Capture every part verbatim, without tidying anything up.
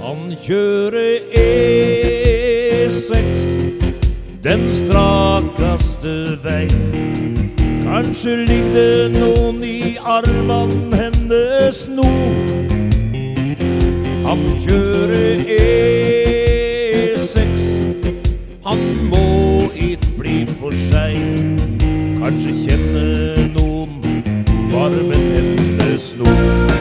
Han kjører E seks, den strakaste vei. Kanskje ligger det noen i armen hennes nå. Han kjører E seks, han må ikke bli for seg. Kanskje kjenner noen varmen hennes nå.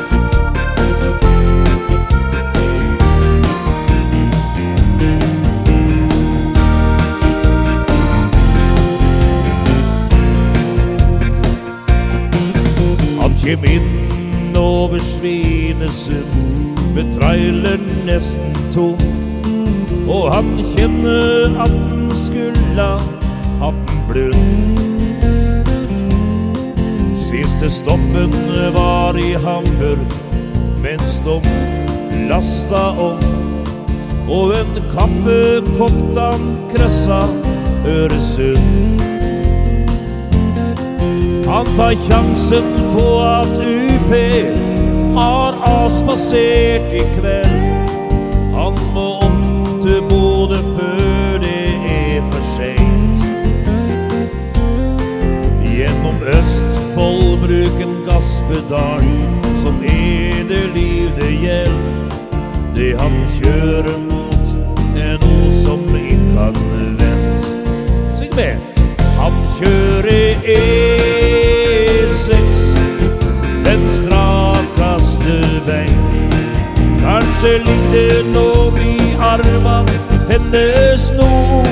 Kjem inn over Svinesund med trailer nesten tom, og han kjenner at den skulle hatt den blund. Siste stoppen var i Hamburg, mens de lasta om, og en kaffekopp han krøssa Øresund. Han tar sjansen på at U P har avspasert i kveld. Han må opp til Bodø før det er for sent. Gjennom Østfold bruken Gaspedal, som er det liv det gjelder. Det han kjører mot er noe som ikke kan vente. Syng med! Han kjører E seks, den strakaste vei. Kanskje ligger det noen i armen hennes nå.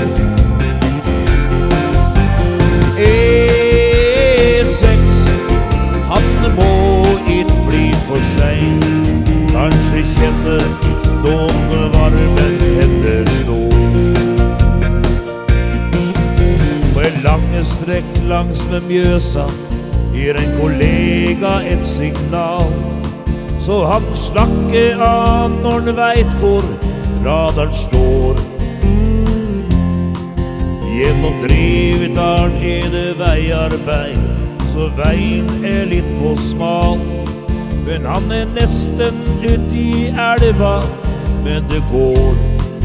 E seks, han må ikke bli for seg. Kanskje kjenner noen varmen hennes nå. Lange strekk langs med Mjøsa gir en kollega et signal, så han slakker av når han vet hvor radaren står. Gjennom Drividalen er det veiarbeid, så veien er litt for smal. Men han er nesten ut i elva, men det går.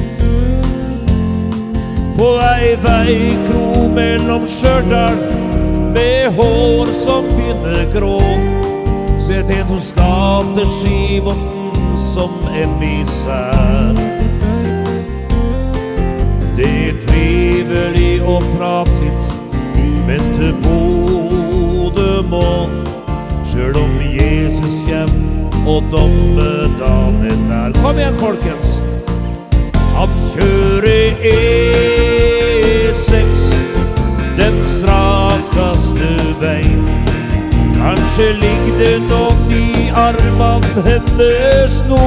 På ei veikro mellom Stjørdal, med hår som begynner grå, set en som skal til Skibotn som en misær. Det er trivelig å prate litt, men til Bodø må, selv om Jesus kjem og dommedagen er nær. Kom igjen, folkens! Han kjører E seks, den strakaste vei. Kanskje ligger det noen i armen hennes nå.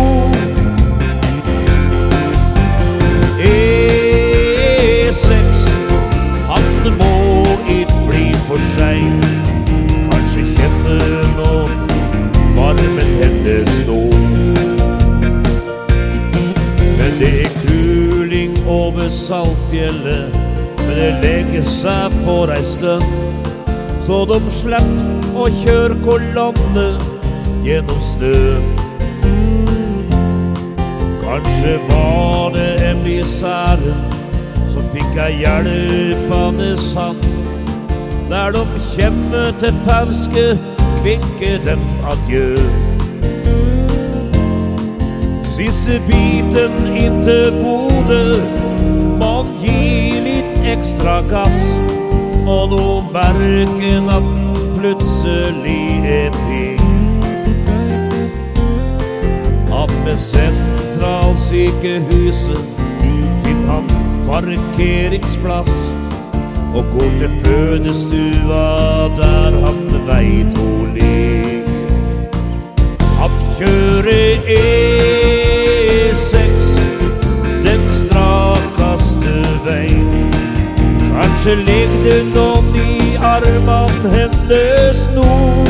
E seks, han må ikke bli for seg. Kanskje kjenner noen varmen hennes nå. Men det er kuling over Saltfjellet, men det legger seg for ei stund, så de slipper å kjøre kolonne gjennom snø. Kanskje var det emissæren som fikk ei hjelpende hand. Der de kjemmer til Fauske, kvinker dem adjø. Siste biten inn til Bodø, man gir litt ekstra gass, og nå merker at den plutselig er pigg. At med sentralsykehuset finner han parkeringsplass, og går til fødestua der han vet hun ligger. Han kjører E seks, den strakaste vei. Kanskje ligger det noen i armen hennes nå.